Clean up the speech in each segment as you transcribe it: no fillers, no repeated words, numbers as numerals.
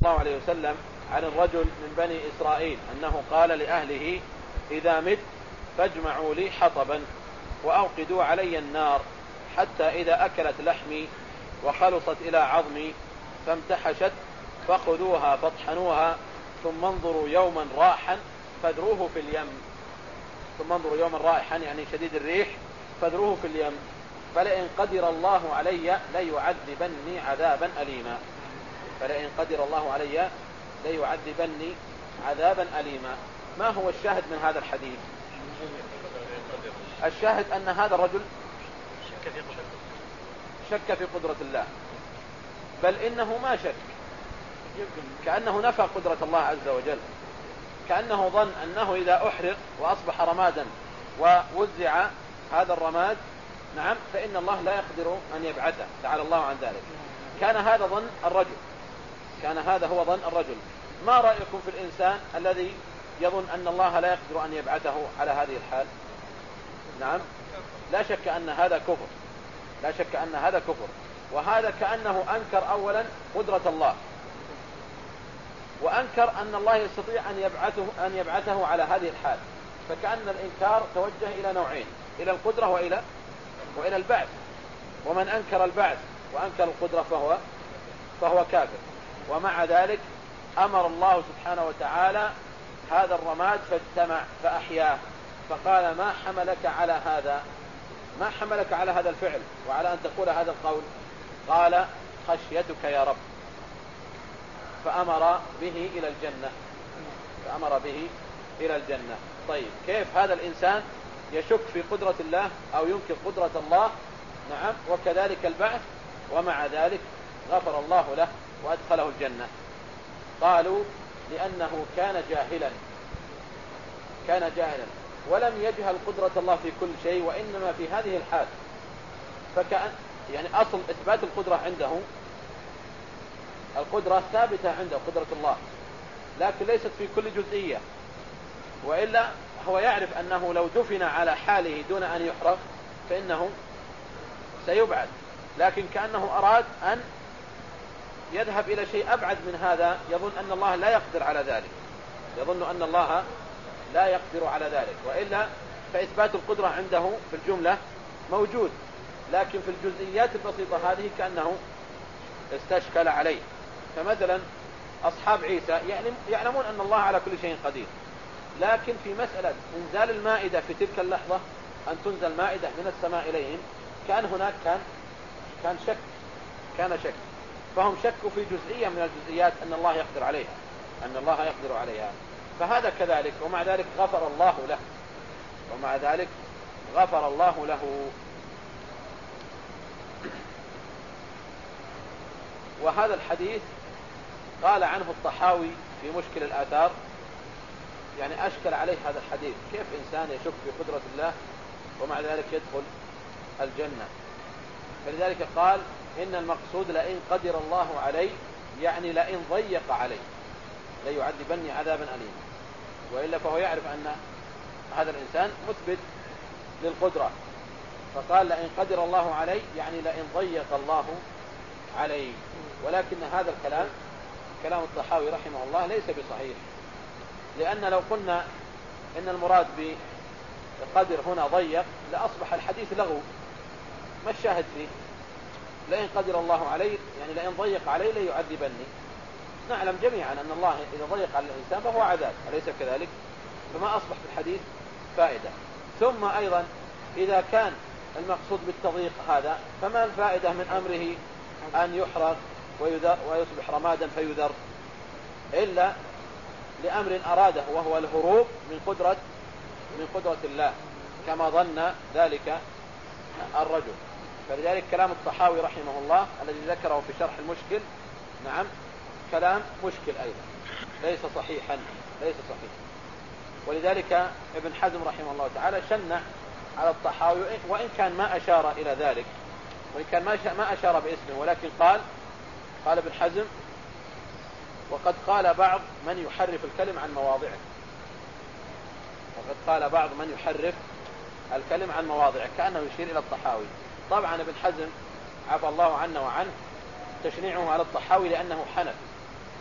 الله عليه وسلم عن الرجل من بني إسرائيل أنه قال لأهله: إذا مت فاجمعوا لي حطبا وأوقدوا علي النار حتى إذا أكلت لحمي وخلصت إلى عظمي فامتحشت فخذوها فاطحنوها ثم انظروا يوما راحا فاذروه في اليم. ثم انظروا يوما رائحا يعني شديد الريح فاذروه في اليم فلئن قدر الله علي ليعذبني عذابا أليما. فلئن قدر الله علي ليعذبني عذابا أليما. ما هو الشاهد من هذا الحديث؟ الشاهد أن هذا الرجل شك في قدرة الله، بل إنه ما شك، كأنه نفى قدرة الله عز وجل، كأنه ظن أنه إذا أحرق وأصبح رمادا ووزع هذا الرماد نعم فإن الله لا يقدر أن يبعثه، تعالى الله عن ذلك. كان هذا ظن الرجل، كان هذا هو ظن الرجل. ما رأيكم في الإنسان الذي يظن أن الله لا يقدر أن يبعثه على هذه الحال؟ نعم، لا شك أن هذا كفر، لا شك أن هذا كفر. وهذا كأنه أنكر أولا قدرة الله، وأنكر أن الله يستطيع أن يبعثه على هذه الحال. فكأن الإنكار توجه إلى نوعين: إلى القدرة وإلى البعث. ومن أنكر البعث وأنكر القدرة فهو كافر. ومع ذلك أمر الله سبحانه وتعالى هذا الرماد فاجتمع فأحياه، فقال: ما حملك على هذا؟ ما حملك على هذا الفعل وعلى أن تقول هذا القول؟ قال: خشيتك يا رب. فأمر به إلى الجنة، فأمر به إلى الجنة. طيب، كيف هذا الإنسان يشك في قدرة الله أو ينكر قدرة الله؟ نعم، وكذلك البعث، ومع ذلك غفر الله له وأدخله الجنة. قالوا: لأنه كان جاهلا ولم يجهل قدرة الله في كل شيء، وإنما في هذه الحال. فكأن يعني أصل إثبات القدرة عنده، القدرة ثابتة عنده قدرة الله، لكن ليست في كل جزئية، وإلا هو يعرف أنه لو دفن على حاله دون أن يحرق فإنه سيبعد، لكن كأنه أراد أن يذهب إلى شيء أبعد من هذا، يظن أن الله لا يقدر على ذلك، يظن أن الله لا يقدر على ذلك. وإلا فإثبات القدرة عنده في الجملة موجود، لكن في الجزئيات البسيطة هذه كأنه استشكل عليه. فمثلا أصحاب عيسى يعلمون أن الله على كل شيء قدير، لكن في مسألة إنزال المائدة في تلك اللحظة، أن تنزل مائدة من السماء إليهم، كان هناك كان شك، فهم شكوا في جزئية من الجزئيات أن الله يقدر عليها، أن الله يقدر عليها. فهذا كذلك، ومع ذلك غفر الله له، ومع ذلك غفر الله له. وهذا الحديث قال عنه الطحاوي في مشكل الآثار، يعني أشكل عليه هذا الحديث، كيف إنسان يشك في قدرة الله ومع ذلك يدخل الجنة؟ فلذلك قال: إن المقصود لئن قدر الله علي، يعني لئن ضيق علي ليعذبني عذابا أليما. وإلا فهو يعرف أن هذا الإنسان مثبت للقدرة، فقال: لئن قدر الله علي يعني لئن ضيق الله علي. ولكن هذا الكلام كلام الطحاوي رحمه الله ليس بصحيح، لأن لو قلنا إن المراد بقدر هنا ضيق لأصبح الحديث لغو. ما الشاهد فيه؟ لئن قدر الله علي يعني لئن ضيق علي ليعذبني. نعلم جميعا أن الله إذا ضيق على الإنسان فهو عذاب، أليس كذلك؟ فما أصبح في الحديث فائدة. ثم أيضا إذا كان المقصود بالتضييق هذا، فما الفائدة من أمره أن يحرق ويصبح رمادا فيذر، إلا لأمر أراده وهو الهروب من قدرة الله، كما ظن ذلك الرجل. فلذلك كلام الطحاوي رحمه الله الذي ذكره في شرح المشكل، نعم، كلام مشكل أيضا، ليس صحيحا، ليس صحيحا. ولذلك ابن حزم رحمه الله تعالى شنع على الطحاوي، وإن كان ما أشار إلى ذلك، وإن كان ما أشار باسمه، ولكن قال ابن حزم: وقد قال بعض من يحرف الكلم عن مواضعه. وقد قال بعض من يحرف الكلم عن مواضعه، كأنه يشير إلى الطحاوي. طبعا ابن حزم عفى الله عنا وعنه تشنيعه على الطحاوي لأنه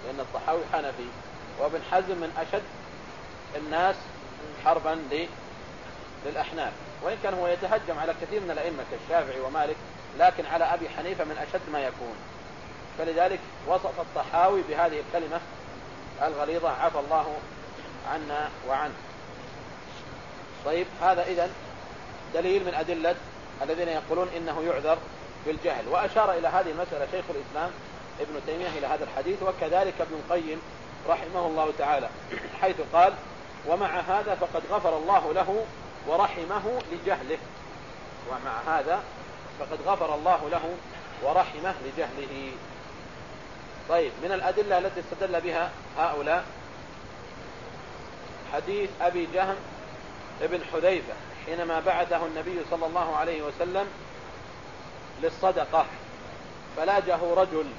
لأن الطحاوي حنفي، وابن حزم من أشد الناس حربا للأحناف، وإن كان هو يتهجم على كثير من الأئمة كالشافعي ومالك، لكن على أبي حنيفة من أشد ما يكون. فلذلك وصف الطحاوي بهذه الكلمة الغليظة عفى الله عنا وعنه. طيب، هذا إذن دليل من أدلة الذين يقولون إنه يعذر بالجهل. وأشار إلى هذه المسألة شيخ الإسلام ابن تيمية إلى هذا الحديث، وكذلك ابن القيم رحمه الله تعالى، حيث قال: ومع هذا فقد غفر الله له ورحمه لجهله. ومع هذا فقد غفر الله له ورحمه لجهله. طيب، من الأدلة التي استدل بها هؤلاء حديث أبي جهم ابن حذيفة حينما بعثه النبي صلى الله عليه وسلم للصدقة، فلاجه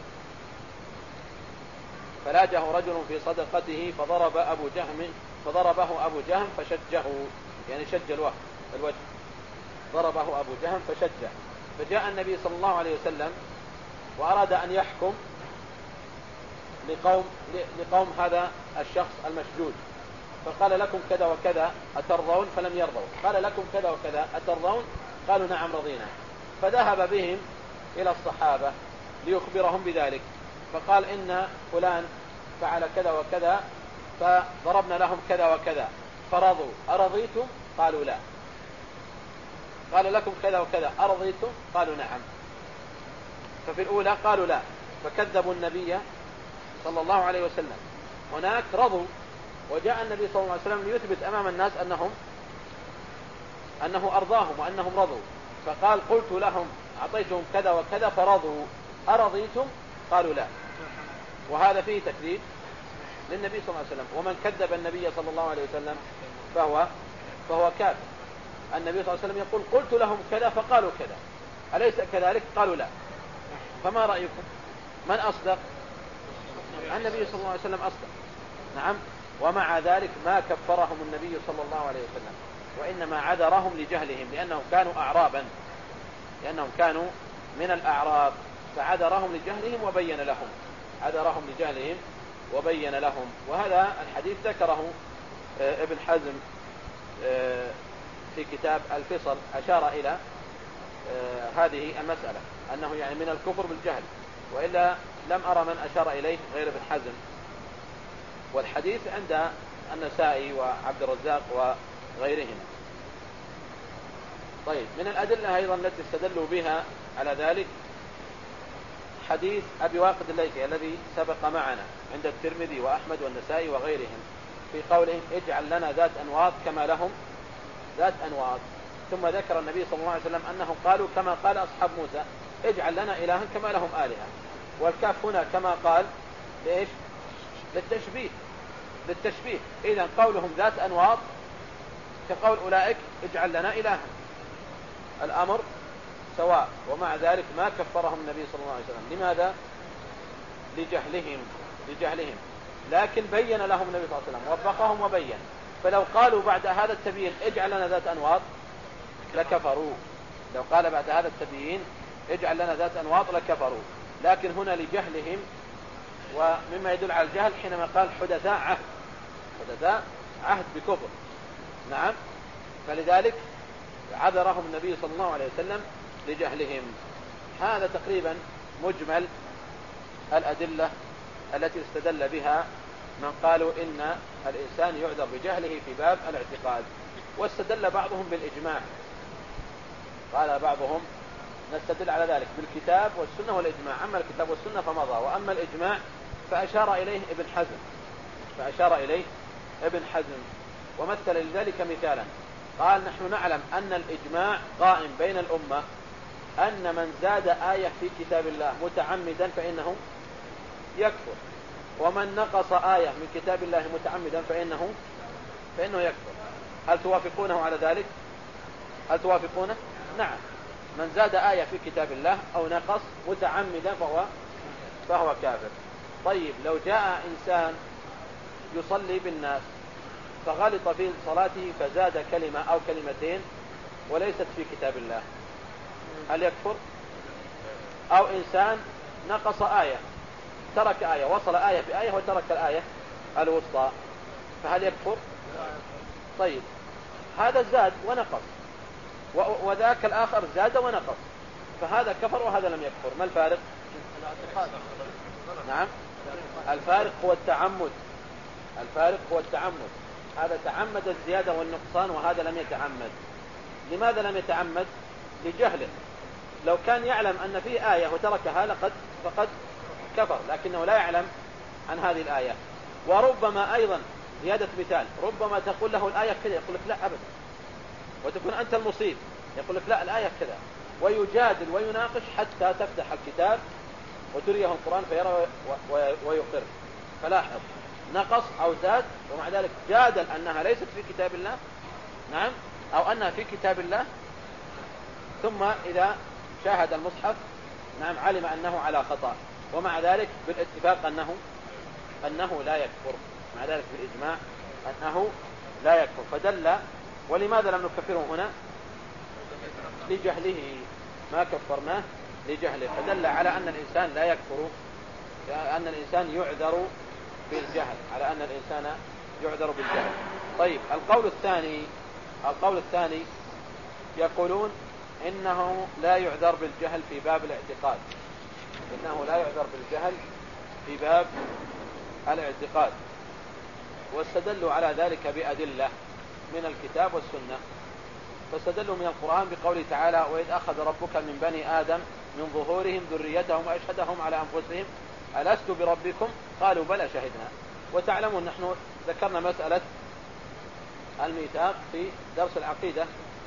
رجل في صدقته فضربه أبو جهم فشجه، يعني شج الوجه، ضربه أبو جهم فشجه. فجاء النبي صلى الله عليه وسلم وأراد أن يحكم لقوم هذا الشخص المشجوج، فقال: لكم كذا وكذا أترضون؟ فلم يرضوا. قال: لكم كذا وكذا أترضون؟ قالوا: نعم رضينا. فذهب بهم إلى الصحابة ليخبرهم بذلك، فقال: إن فلان فعل كذا وكذا فضربنا لهم كذا وكذا فرضوا، أرضيتم؟ قالوا لا. قال: لكم كذا وكذا أرضيتم؟ قالوا نعم. ففي الأولى قالوا لا، فكذبوا النبي صلى الله عليه وسلم. هناك رضوا، وجاء النبي صلى الله عليه وسلم ليثبت أمام الناس أنه أرضاهم وأنهم رضوا، فقال: قلت لهم أعطيتهم كذا وكذا فرضوا، أرضيتم؟ قالوا لا. وهذا فيه تكذيب للنبي صلى الله عليه وسلم، ومن كذب النبي صلى الله عليه وسلم فهو كافر. النبي صلى الله عليه وسلم يقول: قلت لهم كذا فقالوا كذا، أليس كذلك؟ قالوا لا. فما رأيكم؟ من أصدق؟ النبي صلى الله عليه وسلم أصدق. نعم. ومع ذلك ما كفرهم النبي صلى الله عليه وسلم، وإنما عذرهم لجهلهم، لأنهم كانوا أعرابا، لأنهم كانوا من الأعراب، فعذرهم لجهلهم وبين لهم، عذرهم لجهلهم وبين لهم. وهذا الحديث ذكره ابن حزم في كتاب الفصل، أشار إلى هذه المسألة أنه يعني من الكفر بالجهل، وإلا لم أرى من أشار إليه غير ابن حزم. والحديث عند النسائي وعبد الرزاق وغيرهم. طيب، من الأدلة أيضا التي استدلوا بها على ذلك حديث أبي واقد الليثي الذي سبق معنا عند الترمذي وأحمد والنسائي وغيرهم، في قولهم: اجعل لنا ذات أنواط كما لهم ذات أنواط. ثم ذكر النبي صلى الله عليه وسلم أنهم قالوا كما قال أصحاب موسى: اجعل لنا إلها كما لهم آلهة. والكاف هنا كما قال ليش؟ للتشبيه. إذن قولهم ذات أنواط كقول أولئك: اجعل لنا إلها. الأمر سواء. ومع ذلك ما كفرهم النبي صلى الله عليه وسلم. لماذا؟ لجهلهم. لكن بين لهم النبي صلى الله عليه وسلم، وفقهم وبين. فلو قالوا بعد هذا التبيين: اجعل لنا ذات أنواط، لكفروا. لو قال بعد هذا التبيين: اجعل لنا ذات أنواط، لكفروا. لكن هنا لجهلهم، ومما يدل على الجهل حينما قال: حدثاء عهد بكفر. نعم. فلذلك عذرهم النبي صلى الله عليه وسلم لجهلهم. هذا تقريبا مجمل الأدلة التي استدل بها من قالوا إن الإنسان يعذر بجهله في باب الاعتقاد. واستدل بعضهم بالإجماع، قال بعضهم: نستدل على ذلك بالكتاب والسنة والإجماع. أما الكتاب والسنة فمضى، وأما الإجماع فأشار إليه ابن حزم ومثل لذلك مثالا. قال: نحن نعلم أن الإجماع قائم بين الأمة أن من زاد آية في كتاب الله متعمدا فإنه يكفر، ومن نقص آية من كتاب الله متعمدا فإنه يكفر. هل توافقونه على ذلك؟ هل توافقونه؟ نعم. من زاد آية في كتاب الله أو نقص متعمدا فهو كافر. طيب، لو جاء إنسان يصلي بالناس فغلط في صلاته فزاد كلمة أو كلمتين وليست في كتاب الله، هل يكفر؟ أو إنسان نقص آية ترك آية، وصل آية بآية وترك الآية الوسطى، فهل يكفر؟ طيب هذا زاد ونقص، وذاك الآخر زاد ونقص، فهذا كفر وهذا لم يكفر. ما الفارق؟ نعم، الفارق هو التعمد. الفارق هو التعمد. هذا تعمد الزيادة والنقصان وهذا لم يتعمد. لماذا لم يتعمد؟ لجهله. لو كان يعلم أن فيه آية وتركها فقد كفر، لكنه لا يعلم عن هذه الآية. وربما أيضا زيادة مثال، ربما تقول له الآية كذا يقول لك لا أبدا، وتكون أنت المصيب، يقول لك لا الآية كذا، ويجادل ويناقش حتى تفتح الكتاب وتريه القرآن فيرى ويقر. فلاحظ، نقص أو زاد ومع ذلك جادل أنها ليست في كتاب الله، نعم، أو أنها في كتاب الله، ثم إذا شاهد المصحف نعم علم أنه على خطأ، ومع ذلك بالاتفاق أنه لا يكفر، مع ذلك بالإجماع أنه لا يكفر. فدل. ولماذا لم نكفره هنا؟ لجهله، ما كفرناه لجهله، فدل على أن الإنسان لا يكفر، أن الإنسان يعذر بالجهل، على أن الإنسان يعذر بالجهل. طيب القول الثاني يقولون إنه لا يعذر بالجهل في باب الاعتقاد، إنه لا يعذر بالجهل في باب الاعتقاد، واستدلوا على ذلك بأدلة من الكتاب والسنة. فاستدلوا من القرآن بقوله تعالى: وإذ أخذ ربك من بني آدم من ظهورهم ذريتهم وأشهدهم على أنفسهم ألست بربكم قالوا بلى شهدنا. وتعلمون نحن ذكرنا مسألة الميثاق في درس العقيدة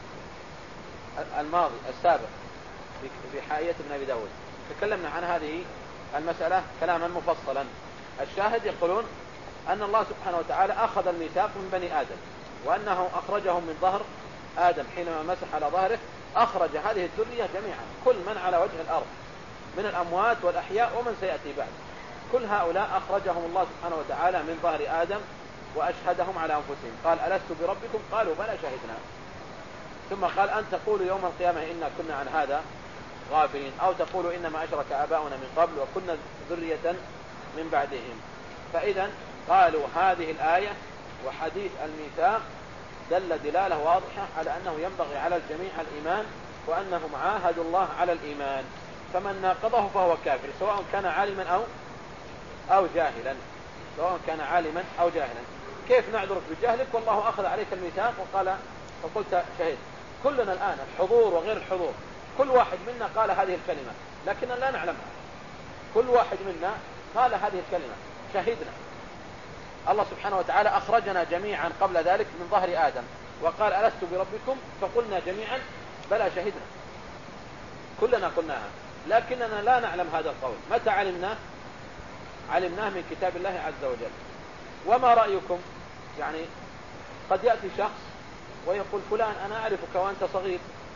الماضي السابق بحائية ابن أبي داود، تكلمنا عن هذه المسألة كلاما مفصلا. الشاهد يقولون أن الله سبحانه وتعالى أخذ الميثاق من بني آدم، وأنه أخرجهم من ظهر آدم حينما مسح على ظهره، أخرج هذه الذرية جميعا، كل من على وجه الأرض من الأموات والأحياء ومن سيأتي بعد، كل هؤلاء أخرجهم الله سبحانه وتعالى من ظهر آدم وأشهدهم على أنفسهم. قال: ألست بربكم قالوا بلى شهدنا. ثم قال: أن تقولوا يوم القيامة إنا كنا عن هذا غافلين، أو تقولوا إنما أشرك آباؤنا من قبل وكنا ذرية من بعدهم. فإذا قالوا هذه الآية وحديث الميثاق دل دلالة واضحة على أنه ينبغي على الجميع الإيمان، وأنهم عاهدوا الله على الإيمان، فمن ناقضه فهو كافر، سواء كان عالما أو جاهلا، سواء كان عالما أو جاهلا. كيف نعذرك بجهلك والله أخذ عليك الميثاق وقال فقلت شهد؟ كلنا الآن الحضور وغير الحضور كل واحد منا قال هذه الكلمة لكننا لا نعلمها، كل واحد منا قال هذه الكلمة شهدنا. الله سبحانه وتعالى أخرجنا جميعا قبل ذلك من ظهر آدم وقال: ألست بربكم؟ فقلنا جميعا بلى شهدنا، كلنا قلناها، لكننا لا نعلم هذا القول. متى علمناه؟ علمناه من كتاب الله عز وجل. وما رأيكم؟ يعني قد يأتي شخص ويقول: فلان أنا أعرفك وأنت صغير،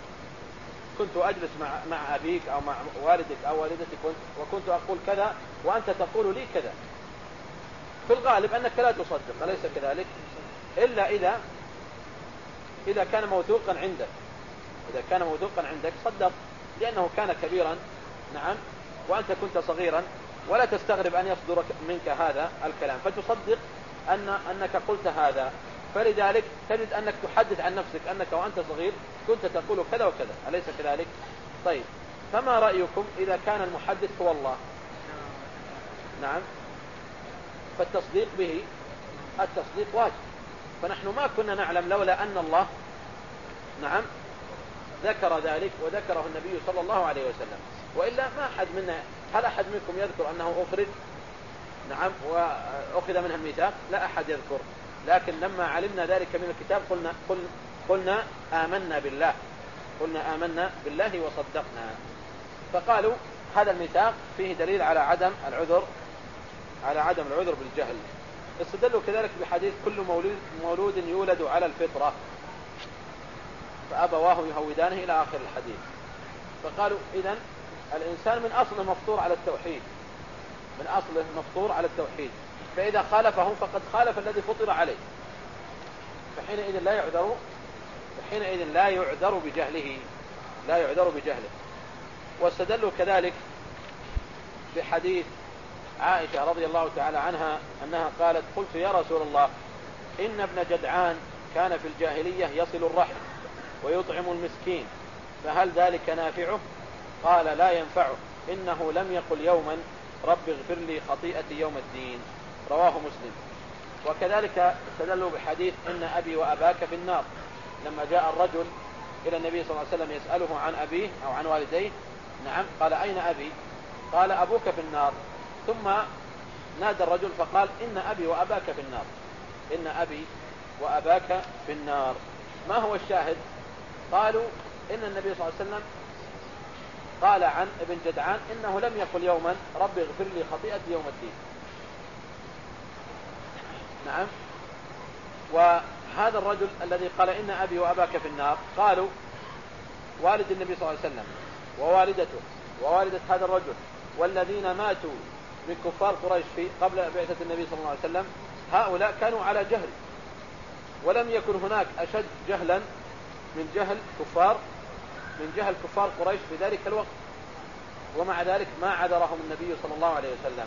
كنت أجلس مع أبيك أو مع والدك أو والدتك وكنت أقول كذا وأنت تقول لي كذا. في الغالب أنك لا تصدق، أليس كذلك؟ إلا إذا كان موثوقا عندك، إذا كان موثوقا عندك صدق، لأنه كان كبيرا، نعم، وأنت كنت صغيرا، ولا تستغرب أن يصدر منك هذا الكلام فتصدق أنك قلت هذا. فلذلك تجد أنك تحدث عن نفسك أنك وأنت صغير كنت تقول كذا وكذا، أليس كذلك؟ طيب، فما رأيكم إذا كان المحدث هو الله؟ نعم، فالتصديق به التصديق واجب. فنحن ما كنا نعلم لولا أن الله، نعم، ذكر ذلك وذكره النبي صلى الله عليه وسلم، وإلا ما أحد منا. هل أحد منكم يذكر أنه أخرج، نعم، وأخذ منها الميثاق؟ لا أحد يذكر. لكن لما علمنا ذلك من الكتاب قلنا آمنا بالله، قلنا آمنا بالله وصدقنا. فقالوا هذا الميثاق فيه دليل على عدم العذر بالجهل. استدلوا كذلك بحديث: كل مولود يولد على الفطرة فأبواه يهودانه إلى آخر الحديث. فقالوا إذن الإنسان من أصله مفطور على التوحيد، من أصله مفطور على التوحيد، فإذا خالفه فقد خالف الذي فطر عليه، فحينئذ لا يعذر بجهله. واستدلوا كذلك بحديث عائشة رضي الله تعالى عنها أنها قالت قلت يا رسول الله إن ابن جدعان كان في الجاهلية يصل الرحم ويطعم المسكين فهل ذلك نافعه؟ قال لا ينفعه، إنه لم يقل يوما رب اغفر لي خطيئتي يوم الدين. رواه مسلم. وكذلك استدلوا بحديث إن أبي وأباك في النار، لما جاء الرجل إلى النبي صلى الله عليه وسلم يسأله عن أبيه أو عن والديه، نعم، قال أين أبي؟ قال أبوك في النار. ثم نادى الرجل فقال إن أبي وأباك في النار، إن أبي وأباك في النار. ما هو الشاهد؟ قالوا إن النبي صلى الله عليه وسلم قال عن ابن جدعان إنه لم يقل يوما رب اغفر لي خطيئتي يوم الدين. نعم. وهذا الرجل الذي قال إن أبي وأباك في النار، قالوا والد النبي صلى الله عليه وسلم ووالدته ووالدة هذا الرجل والذين ماتوا من كفار قريش في قبل بعثة النبي صلى الله عليه وسلم، هؤلاء كانوا على جهل، ولم يكن هناك أشد جهلا من جهل كفار قريش في ذلك الوقت. ومع ذلك ما عذرهم النبي صلى الله عليه وسلم،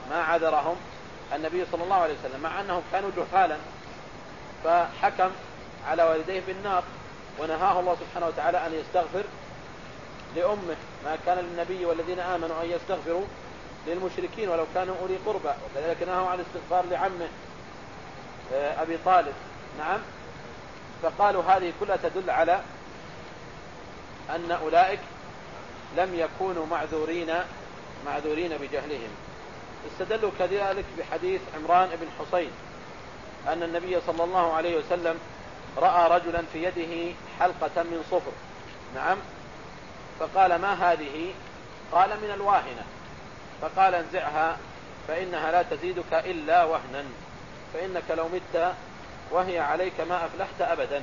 مع أنهم كانوا جهالا، فحكم على والديه بالنار، ونهاه الله سبحانه وتعالى أن يستغفر لأمه. ما كان للنبي والذين آمنوا أن يستغفروا للمشركين ولو كانوا أولي قربى، وكذلك نهوا عن الاستغفار لعمه أبي طالب. نعم. فقالوا هذه كلها تدل على أن أولئك لم يكونوا معذورين بجهلهم. استدلوا كذلك بحديث عمران بن حصين أن النبي صلى الله عليه وسلم رأى رجلا في يده حلقة من صفر، نعم، فقال ما هذه؟ قال من الواهنة. فقال انزعها فإنها لا تزيدك إلا وهنا، فإنك لو مت وهي عليك ما أفلحت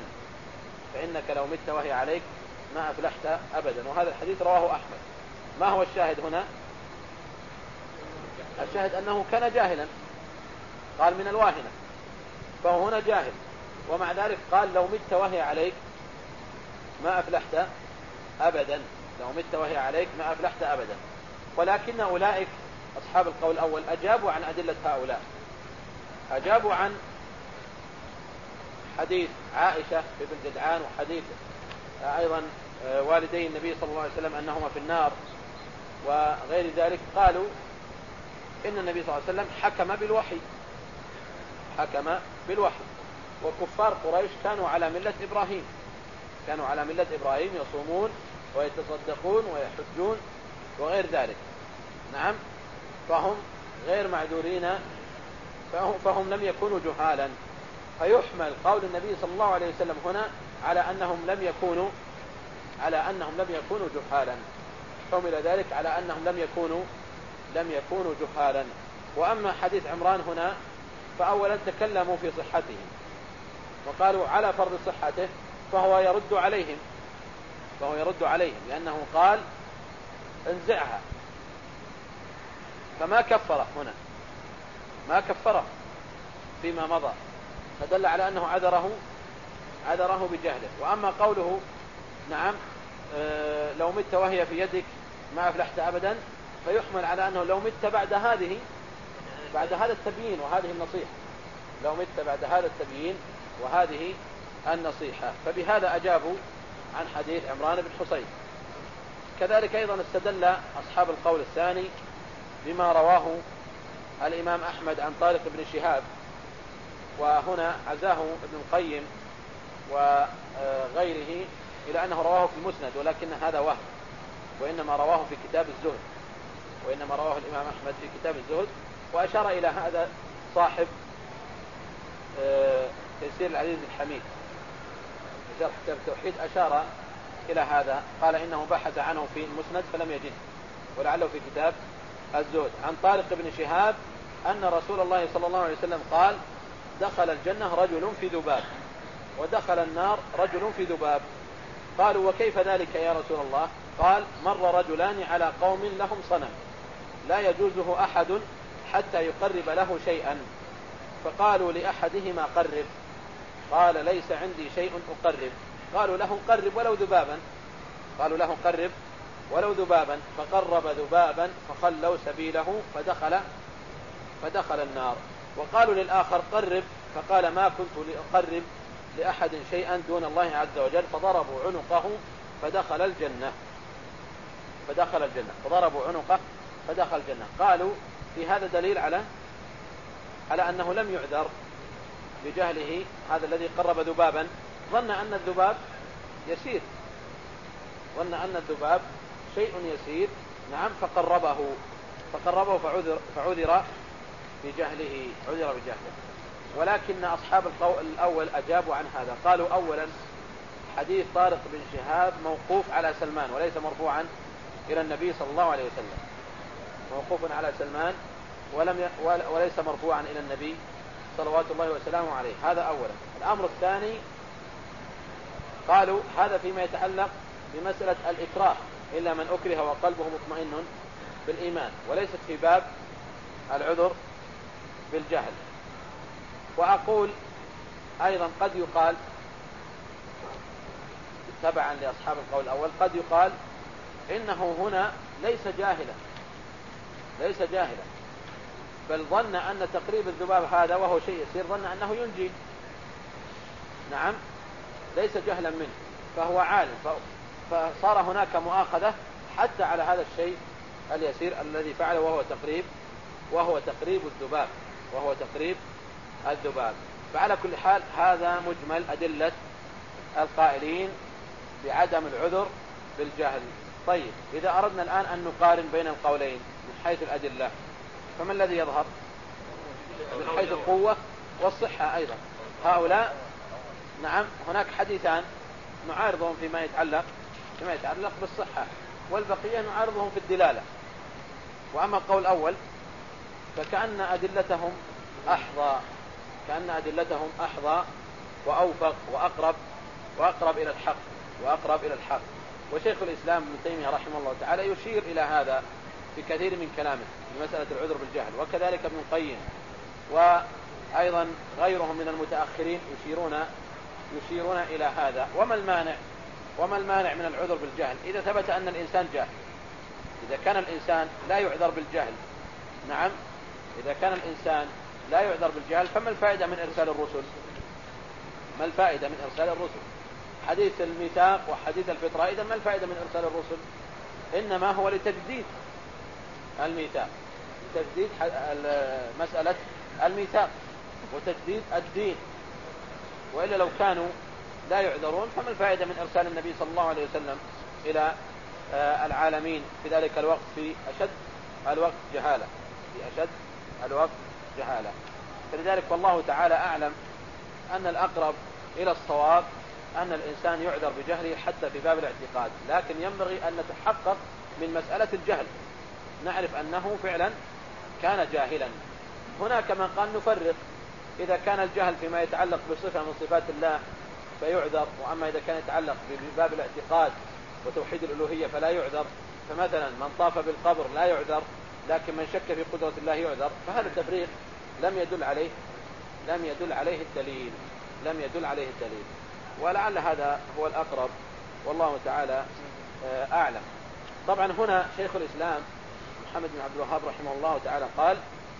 أبدا. وهذا الحديث رواه أحمد. ما هو الشاهد هنا؟ الشاهد أنه كان جاهلا، قال من الواهنة، فهو هنا جاهل، ومع ذلك قال لو مت وهي عليك ما أفلحت أبدا. ولكن أولئك أصحاب القول الأول أجابوا عن أدلة هؤلاء، أجابوا عن حديث عائشة بن جدعان وحديث أيضا والدي النبي صلى الله عليه وسلم أنهما في النار وغير ذلك. قالوا إن النبي صلى الله عليه وسلم حكم بالوحي، وكفار قريش كانوا على ملة إبراهيم، يصومون ويتصدقون ويحجون وغير ذلك. نعم. فهم غير معذورين، فهم لم يكونوا جهالا، فيحمل قول النبي صلى الله عليه وسلم هنا على أنهم لم يكونوا جهالا، حمل ذلك على أنهم لم يكونوا جهالا. وأما حديث عمران هنا فأولا تكلموا في صحته وقالوا على فرض صحته، فهو يرد عليهم لأنه قال انزعها، فما كفره هنا، ما كفره فيما مضى، فدل على أنه عذره بجهله. وأما قوله نعم لو مت وهي في يدك ما أفلحت أبدا، فيحمل على أنه لو مت بعد هذا التبيين وهذه النصيحة، لو مت بعد هذا التبيين وهذه النصيحة. فبهذا أجابوا عن حديث عمران بن حصين. كذلك أيضا استدل أصحاب القول الثاني بما رواه الإمام أحمد عن طارق بن شهاب، وهنا عزاه ابن القيم وغيره إلى أنه رواه في المسند، ولكن هذا وهم، وإنما رواه في كتاب الزهد، وإنما رواه الإمام أحمد في كتاب الزهد. وأشار إلى هذا صاحب تيسير العزيز الحميد في شرح كتاب التوحيد، أشار إلى هذا، قال إنه بحث عنه في المسند فلم يجده، ولعله في كتاب الزهد، عن طارق بن شهاب أن رسول الله صلى الله عليه وسلم قال دخل الجنة رجل في ذباب ودخل النار رجل في ذباب. قالوا وكيف ذلك يا رسول الله؟ قال مر رجلان على قوم لهم صنم لا يجوزه أحد حتى يقرب له شيئا، فقالوا لأحدهما قرب، قال ليس عندي شيء أقرب. قالوا له قرب ولو ذبابا، فقرب ذبابا فخلوا سبيله فدخل النار. وقالوا للآخر قرب، فقال ما كنت لأقرب لأحد شيئا دون الله عز وجل، فضربوا عنقه فدخل الجنة. فضربوا عنقه فدخل الجنة. قالوا في هذا دليل على أنه لم يعذر بجهله. هذا الذي قرب ذبابا ظن أن الذباب يسير، ظن أن الذباب شيء يسير، نعم، فقربه فعذر بجهله، ولكن أصحاب القول الأول أجابوا عن هذا. قالوا أولا حديث طارق بن شهاب موقوف على سلمان وليس مرفوعا إلى النبي صلى الله عليه وسلم، موقوف على سلمان وليس مرفوعا إلى النبي صلوات الله وسلامه عليه. هذا أولا. الأمر الثاني قالوا هذا فيما يتعلق بمسألة الإكراه إلا من أكره وقلبه مطمئن بالإيمان، وليست في باب العذر بالجهل. وأقول أيضا قد يقال تبعا لأصحاب القول الأول، قد يقال إنه هنا ليس جاهلا، بل ظن أن تقريب الذباب هذا وهو شيء يسير ظن أنه ينجي، نعم، ليس جهلا منه، فهو عالم، فصار هناك مؤاخذة حتى على هذا الشيء اليسير الذي فعله وهو تقريب الذباب. فعلى كل حال هذا مجمل أدلة القائلين بعدم العذر بالجهل. طيب، إذا أردنا الآن أن نقارن بين القولين من حيث الأدلة، فما الذي يظهر؟ من حيث القوة والصحة أيضا. هؤلاء نعم هناك حديثان نعارضهم فيما يتعلق بالصحة، والبقية نعارضهم في الدلالة. وأما القول الأول فكأن أدلتهم أحظى وأوفق وأقرب إلى الحق. وشيخ الإسلام ابن تيمية رحمه الله تعالى يشير إلى هذا في كثير من كلامه في مسألة العذر بالجهل، وكذلك ابن القيم وأيضا غيرهم من المتأخرين يشيرون إلى هذا. وما المانع من العذر بالجهل إذا ثبت أن الإنسان جاهل؟ إذا كان الإنسان لا يعذر بالجهل، نعم، إذا كان الإنسان لا يعذر بالجهل، فما الفائدة من إرسال الرسل؟ حديث الميثاق وحديث الفطرة، إذا ما الفائدة من إرسال الرسل؟ إنما هو لتجديد الميثاق، لتجديد مسألة الميثاق وتجديد الدين. وإلا لو كانوا لا يعذرون فما الفائدة من إرسال النبي صلى الله عليه وسلم إلى العالمين في ذلك الوقت، في أشد الوقت جهالة. فلذلك والله تعالى أعلم أن الأقرب إلى الصواب أن الإنسان يعذر بجهله حتى في باب الاعتقاد، لكن ينبغي أن نتحقق من مسألة الجهل، نعرف أنه فعلا كان جاهلا. هناك من قال نفرق، إذا كان الجهل فيما يتعلق بصفة من صفات الله فيعذر، وأما إذا كان يتعلق بباب الاعتقاد وتوحيد الألوهية فلا يعذر. فمثلا من طاف بالقبر لا يعذر، لكن من شك في قدرة الله يعذر. فهذا التفريق لم يدل عليه الدليل، ولعل هذا هو الأقرب والله تعالى أعلم. طبعا هنا شيخ الإسلام محمد بن عبد الوهاب رحمه الله تعالى قال: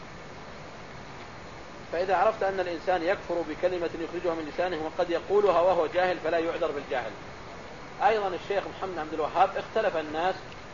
فإذا عرفت أن الإنسان يكفر بكلمة يخرجها من لسانه وقد يقولها وهو جاهل فلا يعذر بالجهل. أيضا الشيخ محمد بن عبد الوهاب اختلف الناس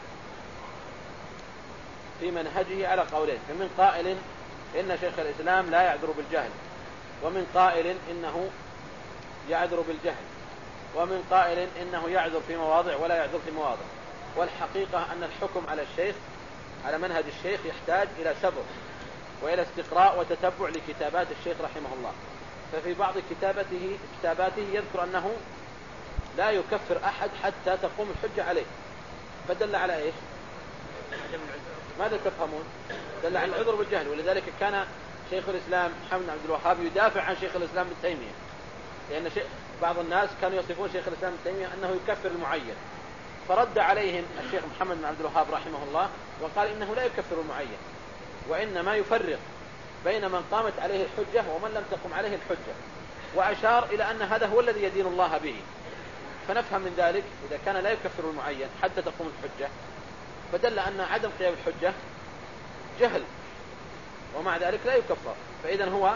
في منهجه على قولين، فمن قائل إن شيخ الإسلام لا يعذر بالجهل، ومن قائل إنه يعذر بالجهل، ومن قائل إنه يعذر في مواضع ولا يعذر في مواضع. والحقيقة أن الحكم على الشيخ على منهج الشيخ يحتاج إلى صبر وإلى استقراء وتتبع لكتابات الشيخ رحمه الله. ففي بعض كتاباته يذكر أنه لا يكفر أحد حتى تقوم الحجة عليه، فدل على إيش؟ ماذا تفهمون؟ دل على العذر بالجهل. ولذلك كان شيخ الإسلام محمد بن عبد الوهاب يدافع عن شيخ الإسلام ابن تيمية، لأن بعض الناس كانوا يصفون شيخ الإسلام ابن تيمية أنه يكفر المعين، فرد عليهم الشيخ محمد بن عبد الوهاب رحمه الله وقال إنه لا يكفر المعين، وإنما يفرق بين من قامت عليه الحجة ومن لم تقم عليه الحجة، وأشار إلى أن هذا هو الذي يدين الله به. فنفهم من ذلك إذا كان لا يكفر المعين حتى تقوم الحجة، فدل أن عدم قيام الحجة جهل، ومع ذلك لا يكفر، فإذا هو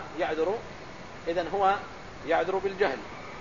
يعذر بالجهل.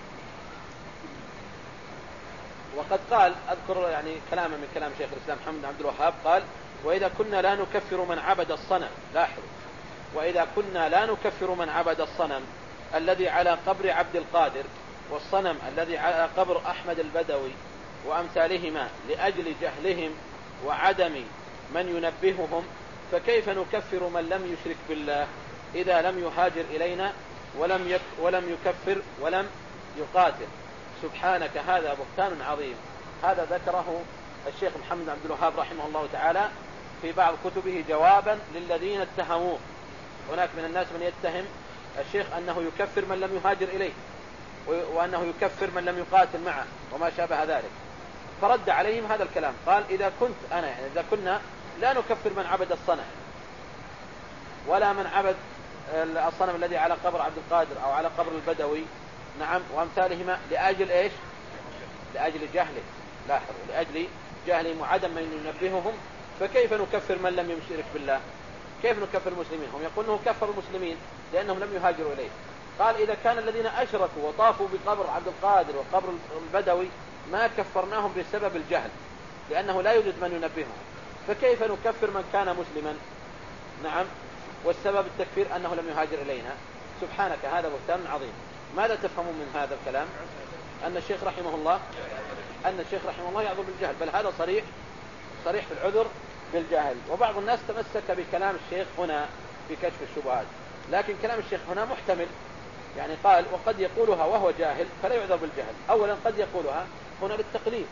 وقد قال، أذكر يعني كلاما من كلام شيخ الإسلام محمد بن عبد الوهاب، قال: وإذا كنا لا نكفر من عبد الصنم، لاحظوا، وإذا كنا لا نكفر من عبد الصنم الذي على قبر عبد القادر والصنم الذي على قبر أحمد البدوي وأمثالهما لأجل جهلهم وعدم من ينبههم، فكيف نكفر من لم يشرك بالله إذا لم يهاجر إلينا ولم يكفر ولم يقاتل؟ سبحانك، هذا بهتان عظيم. هذا ذكره الشيخ محمد عبد الوهاب رحمه الله تعالى في بعض كتبه جوابا للذين اتهموه. هناك من الناس من يتهم الشيخ أنه يكفر من لم يهاجر إليه، وأنه يكفر من لم يقاتل معه وما شابه ذلك، فرد عليهم هذا الكلام. قال: إذا كنا لا نكفر من عبد الصنم ولا من عبد الصنم الذي على قبر عبد القادر أو على قبر البدوي، نعم، وأمثالهما، لأجل إيش؟ لأجل جهله، لاحظوا، لأجل جهلهم وعدم من ينبههم، فكيف نكفر من لم يشرك بالله؟ كيف نكفر المسلمين؟ هم يقولون كفر المسلمين لأنهم لم يهاجروا إليه. قال: إذا كان الذين أشركوا وطافوا بقبر عبد القادر وقبر البدوي ما كفرناهم بسبب الجهل لأنه لا يوجد من ينبههم، فكيف نكفر من كان مسلما؟ نعم، والسبب التكفير أنه لم يهاجر إلينا. سبحانك، هذا بهتان عظيم. ماذا تفهمون من هذا الكلام؟ أن الشيخ رحمه الله يعذر بالجهل، بل هذا صريح في العذر بالجهل. وبعض الناس تمسك بكلام الشيخ هنا في كشف الشبهات، لكن كلام الشيخ هنا محتمل، يعني قال: وقد يقولها وهو جاهل فلا يعذر بالجهل. أولا قد يقولها هنا للتقليد،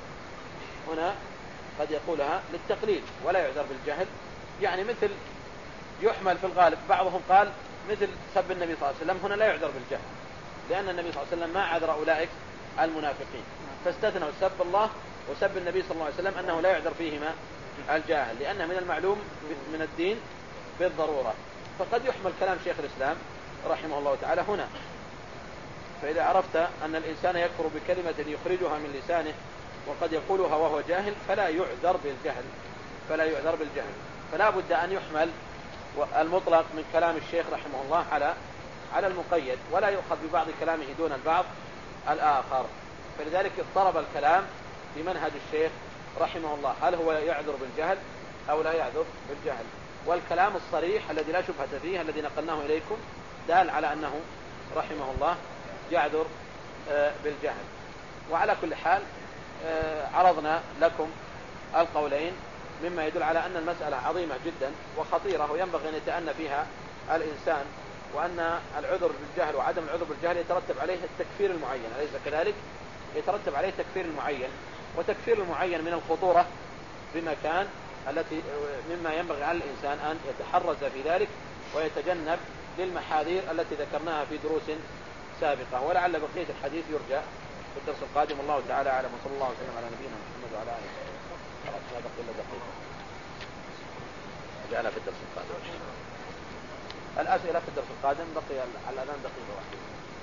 قد يقولها للتقليد ولا يعذر بالجهل، يعني مثل يحمل في الغالب، بعضهم قال مثل سب النبي صلى الله عليه وسلم، هنا لا يعذر بالجهل لأن النبي صلى الله عليه وسلم ما عذر أولئك المنافقين، فاستثنوا سب الله وسب النبي صلى الله عليه وسلم أنه لا يعذر فيهما الجاهل، لأنه من المعلوم من الدين بالضرورة. فقد يحمل كلام شيخ الإسلام رحمه الله تعالى هنا. فإذا عرفت أن الإنسان يكفر بكلمة يخرجها من لسانه وقد يقولها وهو جاهل فلا يعذر بالجهل، فلا بد أن يحمل المطلق من كلام الشيخ رحمه الله على المقيد، ولا يؤخذ ببعض كلامه دون البعض الآخر. فلذلك اضطرب الكلام في منهج الشيخ رحمه الله، هل هو يعذر بالجهل أو لا يعذر بالجهل؟ والكلام الصريح الذي لا شبهة فيه الذي نقلناه إليكم دال على أنه رحمه الله يعذر بالجهل. وعلى كل حال عرضنا لكم القولين مما يدل على أن المسألة عظيمة جدا وخطيرة، وينبغي أن يتأنى فيها الإنسان، وأن العذر بالجهل وعدم العذر بالجهل يترتب عليه التكفير المعين، أليس كذلك؟ يترتب عليه تكفير المعين، وتكفير المعين من الخطورة بمكان مما ينبغي على الإنسان أن يتحرز في ذلك ويتجنب للمحاذير التي ذكرناها في دروس سابقة. ولعل بقية الحديث يرجع في الدرس القادم. الله تعالى أعلم، وصلى الله وسلم على نبينا محمد وعلى آله وصحبه. جعلها في الدرس القادم. الأسئلة في الدرس القادم، بقي على الأذان دقيقة واحدة.